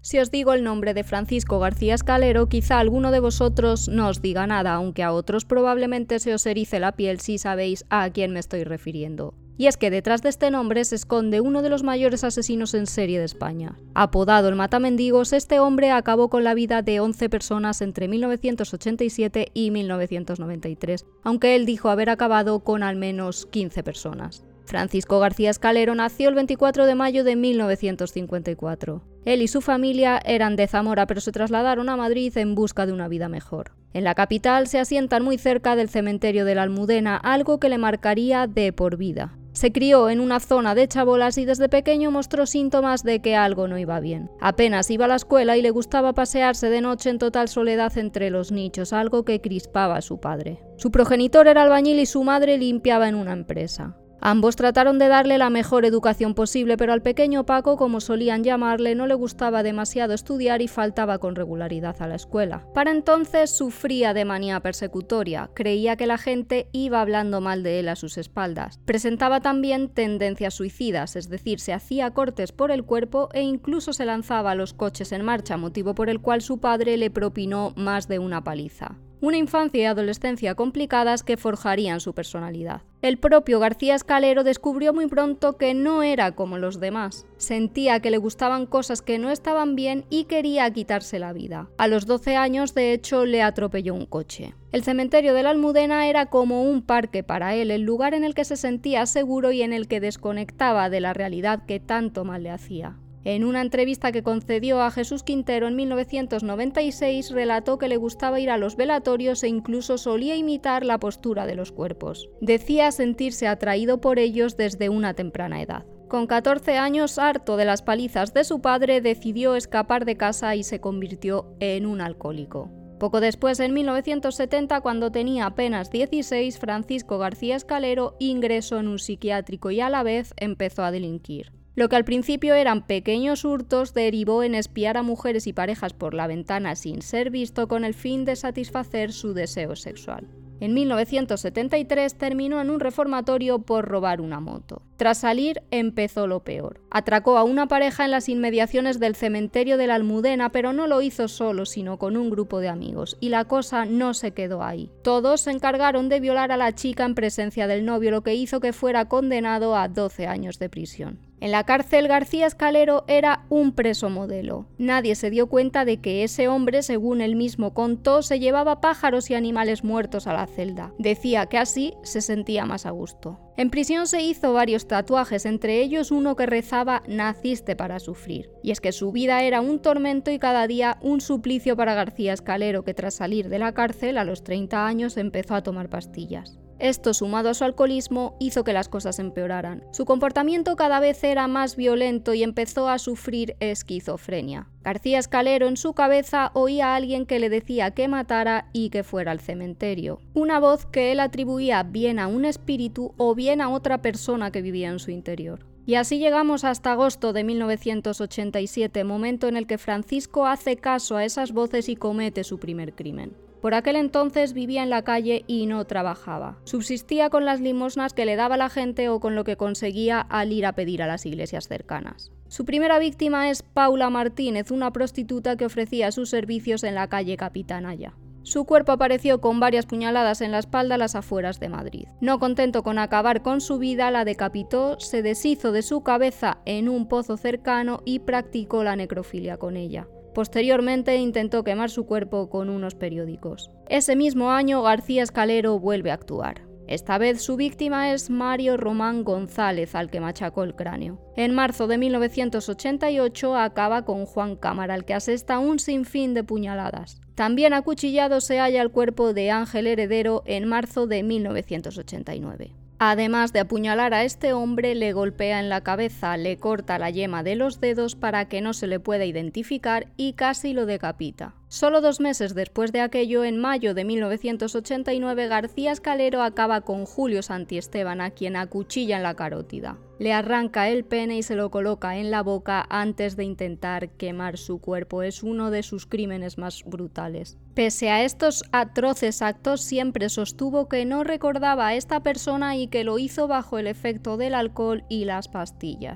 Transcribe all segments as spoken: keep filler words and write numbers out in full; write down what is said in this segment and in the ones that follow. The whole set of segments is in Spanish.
Si os digo el nombre de Francisco García Escalero, quizá alguno de vosotros no os diga nada, aunque a otros probablemente se os erice la piel si sabéis a quién me estoy refiriendo. Y es que detrás de este nombre se esconde uno de los mayores asesinos en serie de España. Apodado el Matamendigos, este hombre acabó con la vida de once personas entre mil novecientos ochenta y siete y mil novecientos noventa y tres, aunque él dijo haber acabado con al menos quince personas. Francisco García Escalero nació el veinticuatro de mayo de mil novecientos cincuenta y cuatro. Él y su familia eran de Zamora, pero se trasladaron a Madrid en busca de una vida mejor. En la capital se asientan muy cerca del cementerio de la Almudena, algo que le marcaría de por vida. Se crió en una zona de chabolas y desde pequeño mostró síntomas de que algo no iba bien. Apenas iba a la escuela y le gustaba pasearse de noche en total soledad entre los nichos, algo que crispaba a su padre. Su progenitor era albañil y su madre limpiaba en una empresa. Ambos trataron de darle la mejor educación posible, pero al pequeño Paco, como solían llamarle, no le gustaba demasiado estudiar y faltaba con regularidad a la escuela. Para entonces sufría de manía persecutoria, creía que la gente iba hablando mal de él a sus espaldas. Presentaba también tendencias suicidas, es decir, se hacía cortes por el cuerpo e incluso se lanzaba a los coches en marcha, motivo por el cual su padre le propinó más de una paliza. Una infancia y adolescencia complicadas que forjarían su personalidad. El propio García Escalero descubrió muy pronto que no era como los demás. Sentía que le gustaban cosas que no estaban bien y quería quitarse la vida. A los doce años, de hecho, le atropelló un coche. El cementerio de la Almudena era como un parque para él, el lugar en el que se sentía seguro y en el que desconectaba de la realidad que tanto mal le hacía. En una entrevista que concedió a Jesús Quintero en mil novecientos noventa y seis, relató que le gustaba ir a los velatorios e incluso solía imitar la postura de los cuerpos. Decía sentirse atraído por ellos desde una temprana edad. Con catorce años, harto de las palizas de su padre, decidió escapar de casa y se convirtió en un alcohólico. Poco después, en mil novecientos setenta, cuando tenía apenas dieciséis, Francisco García Escalero ingresó en un psiquiátrico y a la vez empezó a delinquir. Lo que al principio eran pequeños hurtos derivó en espiar a mujeres y parejas por la ventana sin ser visto con el fin de satisfacer su deseo sexual. En mil novecientos setenta y tres terminó en un reformatorio por robar una moto. Tras salir empezó lo peor. Atracó a una pareja en las inmediaciones del cementerio de la Almudena, pero no lo hizo solo, sino con un grupo de amigos, y la cosa no se quedó ahí. Todos se encargaron de violar a la chica en presencia del novio, lo que hizo que fuera condenado a doce años de prisión. En la cárcel, García Escalero era un preso modelo. Nadie se dio cuenta de que ese hombre, según él mismo contó, se llevaba pájaros y animales muertos a la celda. Decía que así se sentía más a gusto. En prisión se hizo varios tatuajes, entre ellos uno que rezaba «Naciste para sufrir». Y es que su vida era un tormento y cada día un suplicio para García Escalero, que tras salir de la cárcel a los treinta años empezó a tomar pastillas. Esto, sumado a su alcoholismo, hizo que las cosas empeoraran. Su comportamiento cada vez era más violento y empezó a sufrir esquizofrenia. García Escalero en su cabeza oía a alguien que le decía que matara y que fuera al cementerio. Una voz que él atribuía bien a un espíritu o bien a otra persona que vivía en su interior. Y así llegamos hasta agosto de mil novecientos ochenta y siete, momento en el que Francisco hace caso a esas voces y comete su primer crimen. Por aquel entonces vivía en la calle y no trabajaba. Subsistía con las limosnas que le daba la gente o con lo que conseguía al ir a pedir a las iglesias cercanas. Su primera víctima es Paula Martínez, una prostituta que ofrecía sus servicios en la calle Capitanaya. Su cuerpo apareció con varias puñaladas en la espalda a las afueras de Madrid. No contento con acabar con su vida, la decapitó, se deshizo de su cabeza en un pozo cercano y practicó la necrofilia con ella. Posteriormente intentó quemar su cuerpo con unos periódicos. Ese mismo año García Escalero vuelve a actuar. Esta vez su víctima es Mario Román González, al que machacó el cráneo. En marzo de mil novecientos ochenta y ocho acaba con Juan Cámara, al que asesta un sinfín de puñaladas. También acuchillado se halla el cuerpo de Ángel Heredero en marzo de mil novecientos ochenta y nueve. Además de apuñalar a este hombre, le golpea en la cabeza, le corta la yema de los dedos para que no se le pueda identificar y casi lo decapita. Solo dos meses después de aquello, en mayo de mil novecientos ochenta y nueve, García Escalero acaba con Julio Santiesteban, a quien acuchilla en la carótida. Le arranca el pene y se lo coloca en la boca antes de intentar quemar su cuerpo. Es uno de sus crímenes más brutales. Pese a estos atroces actos, siempre sostuvo que no recordaba a esta persona y que lo hizo bajo el efecto del alcohol y las pastillas.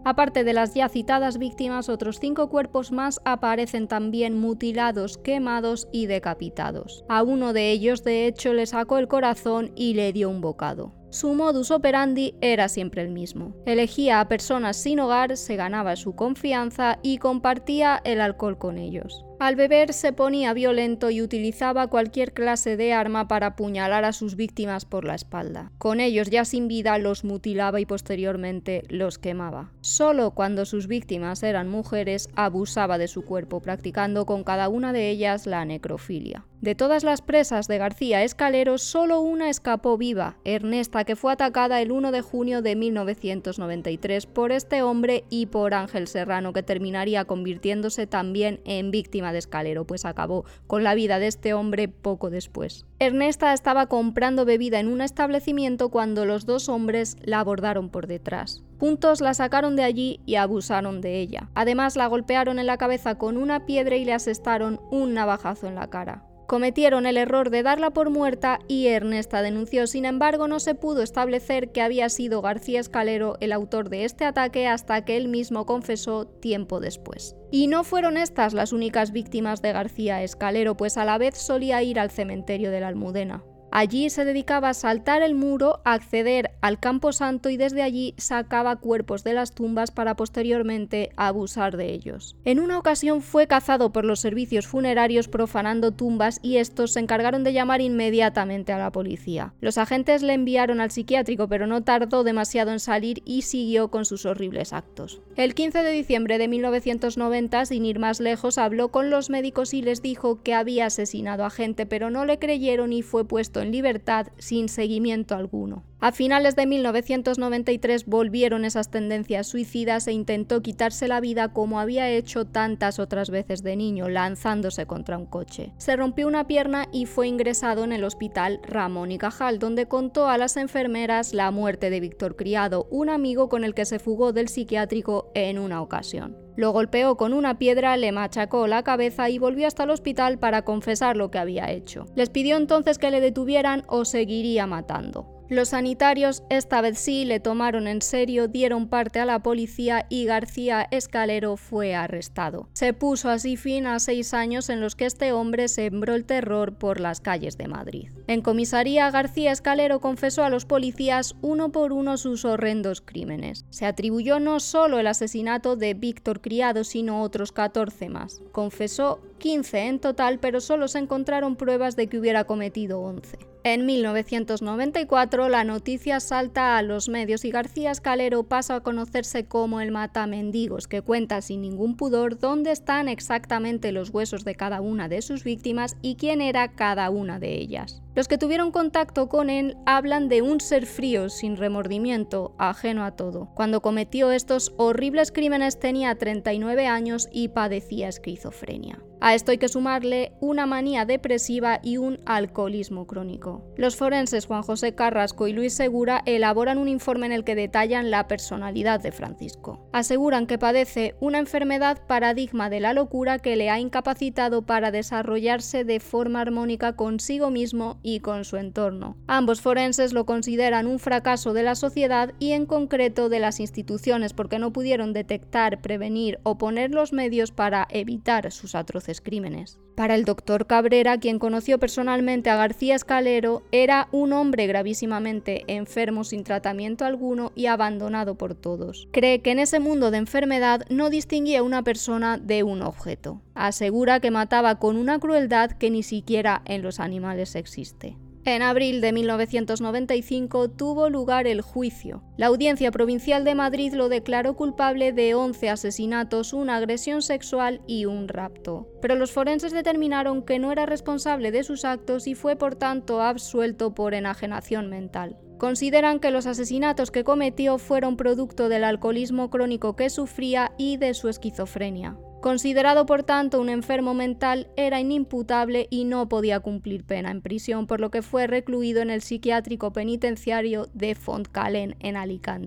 Aparte de las ya citadas víctimas, otros cinco cuerpos más aparecen también mutilados, quemados y decapitados. A uno de ellos, de hecho, le sacó el corazón y le dio un bocado. Su modus operandi era siempre el mismo. Elegía a personas sin hogar, se ganaba su confianza y compartía el alcohol con ellos. Al beber se ponía violento y utilizaba cualquier clase de arma para apuñalar a sus víctimas por la espalda. Con ellos ya sin vida los mutilaba y posteriormente los quemaba. Solo cuando sus víctimas eran mujeres abusaba de su cuerpo, practicando con cada una de ellas la necrofilia. De todas las presas de García Escalero, solo una escapó viva, Ernesta, que fue atacada el uno de junio de mil novecientos noventa y tres por este hombre y por Ángel Serrano, que terminaría convirtiéndose también en víctima de Escalero, pues acabó con la vida de este hombre poco después. Ernesta estaba comprando bebida en un establecimiento cuando los dos hombres la abordaron por detrás. Juntos la sacaron de allí y abusaron de ella. Además, la golpearon en la cabeza con una piedra y le asestaron un navajazo en la cara. Cometieron el error de darla por muerta y Ernesta denunció. Sin embargo, no se pudo establecer que había sido García Escalero el autor de este ataque hasta que él mismo confesó tiempo después. Y no fueron estas las únicas víctimas de García Escalero, pues a la vez solía ir al cementerio de la Almudena. Allí se dedicaba a saltar el muro, a acceder al camposanto y desde allí sacaba cuerpos de las tumbas para posteriormente abusar de ellos. En una ocasión fue cazado por los servicios funerarios profanando tumbas y estos se encargaron de llamar inmediatamente a la policía. Los agentes le enviaron al psiquiátrico, pero no tardó demasiado en salir y siguió con sus horribles actos. El quince de diciembre de mil novecientos noventa, sin ir más lejos, habló con los médicos y les dijo que había asesinado a gente, pero no le creyeron y fue puesto en libertad sin seguimiento alguno. A finales de mil novecientos noventa y tres volvieron esas tendencias suicidas e intentó quitarse la vida como había hecho tantas otras veces de niño, lanzándose contra un coche. Se rompió una pierna y fue ingresado en el hospital Ramón y Cajal, donde contó a las enfermeras la muerte de Víctor Criado, un amigo con el que se fugó del psiquiátrico en una ocasión. Lo golpeó con una piedra, le machacó la cabeza y volvió hasta el hospital para confesar lo que había hecho. Les pidió entonces que le detuvieran o seguiría matando. Los sanitarios, esta vez sí, le tomaron en serio, dieron parte a la policía y García Escalero fue arrestado. Se puso así fin a seis años en los que este hombre sembró el terror por las calles de Madrid. En comisaría, García Escalero confesó a los policías uno por uno sus horrendos crímenes. Se atribuyó no solo el asesinato de Víctor Criado, sino otros catorce más. Confesó quince en total, pero solo se encontraron pruebas de que hubiera cometido once. En mil novecientos noventa y cuatro la noticia salta a los medios y García Escalero pasa a conocerse como el matamendigos, que cuenta sin ningún pudor dónde están exactamente los huesos de cada una de sus víctimas y quién era cada una de ellas. Los que tuvieron contacto con él hablan de un ser frío, sin remordimiento, ajeno a todo. Cuando cometió estos horribles crímenes tenía treinta y nueve años y padecía esquizofrenia. A esto hay que sumarle una manía depresiva y un alcoholismo crónico. Los forenses Juan José Carrasco y Luis Segura elaboran un informe en el que detallan la personalidad de Francisco. Aseguran que padece una enfermedad paradigma de la locura que le ha incapacitado para desarrollarse de forma armónica consigo mismo y con su entorno. Ambos forenses lo consideran un fracaso de la sociedad y en concreto de las instituciones porque no pudieron detectar, prevenir o poner los medios para evitar sus atroces crímenes. Para el doctor Cabrera, quien conoció personalmente a García Escalero, era un hombre gravísimamente enfermo sin tratamiento alguno y abandonado por todos. Cree que en ese mundo de enfermedad no distinguía una persona de un objeto. Asegura que mataba con una crueldad que ni siquiera en los animales existe. En abril de mil novecientos noventa y cinco tuvo lugar el juicio. La Audiencia Provincial de Madrid lo declaró culpable de once asesinatos, una agresión sexual y un rapto. Pero los forenses determinaron que no era responsable de sus actos y fue por tanto absuelto por enajenación mental. Consideran que los asesinatos que cometió fueron producto del alcoholismo crónico que sufría y de su esquizofrenia. Considerado por tanto un enfermo mental, era inimputable y no podía cumplir pena en prisión, por lo que fue recluido en el psiquiátrico penitenciario de Fontcalent en Alicante.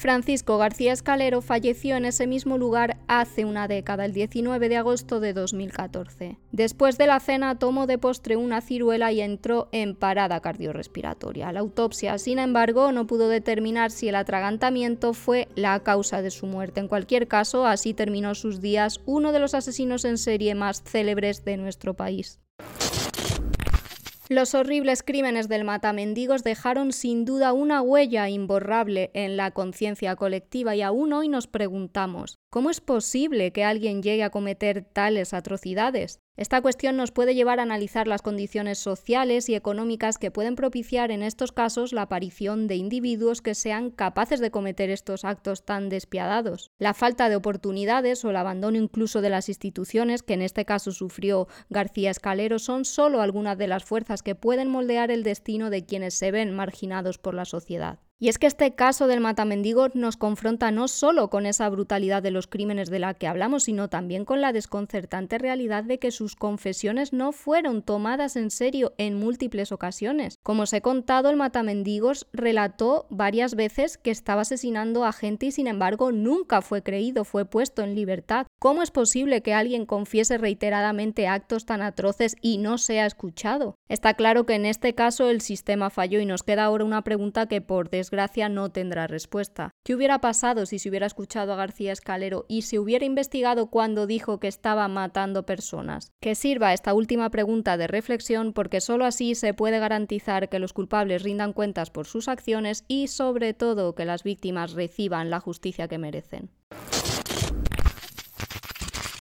Francisco García Escalero falleció en ese mismo lugar hace una década, el diecinueve de agosto de dos mil catorce. Después de la cena tomó de postre una ciruela y entró en parada cardiorrespiratoria. La autopsia, sin embargo, no pudo determinar si el atragantamiento fue la causa de su muerte. En cualquier caso, así terminó sus días uno de los asesinos en serie más célebres de nuestro país. Los horribles crímenes del matamendigos dejaron sin duda una huella imborrable en la conciencia colectiva y aún hoy nos preguntamos, ¿cómo es posible que alguien llegue a cometer tales atrocidades? Esta cuestión nos puede llevar a analizar las condiciones sociales y económicas que pueden propiciar en estos casos la aparición de individuos que sean capaces de cometer estos actos tan despiadados. La falta de oportunidades o el abandono incluso de las instituciones, que en este caso sufrió García Escalero, son solo algunas de las fuerzas que pueden moldear el destino de quienes se ven marginados por la sociedad. Y es que este caso del matamendigos nos confronta no solo con esa brutalidad de los crímenes de la que hablamos, sino también con la desconcertante realidad de que sus confesiones no fueron tomadas en serio en múltiples ocasiones. Como os he contado, el matamendigos relató varias veces que estaba asesinando a gente y sin embargo nunca fue creído, fue puesto en libertad. ¿Cómo es posible que alguien confiese reiteradamente actos tan atroces y no sea escuchado? Está claro que en este caso el sistema falló y nos queda ahora una pregunta que por desgracia desgracia no tendrá respuesta. ¿Qué hubiera pasado si se hubiera escuchado a García Escalero y se hubiera investigado cuando dijo que estaba matando personas? Que sirva esta última pregunta de reflexión porque solo así se puede garantizar que los culpables rindan cuentas por sus acciones y sobre todo que las víctimas reciban la justicia que merecen.